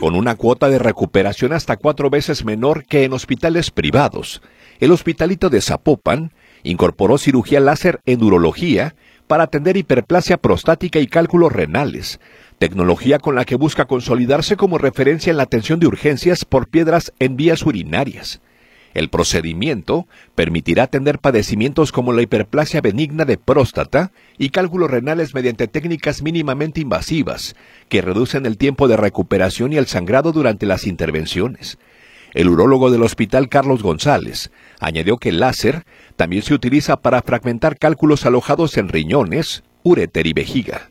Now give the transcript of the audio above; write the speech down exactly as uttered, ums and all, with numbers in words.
con una cuota de recuperación hasta cuatro veces menor que en hospitales privados. El Hospitalito de Zapopan incorporó cirugía láser en urología para atender hiperplasia prostática y cálculos renales, tecnología con la que busca consolidarse como referencia en la atención de urgencias por piedras en vías urinarias. El procedimiento permitirá atender padecimientos como la hiperplasia benigna de próstata y cálculos renales mediante técnicas mínimamente invasivas, que reducen el tiempo de recuperación y el sangrado durante las intervenciones. El urólogo del Hospital Carlos González añadió que el láser también se utiliza para fragmentar cálculos alojados en riñones, uréter y vejiga.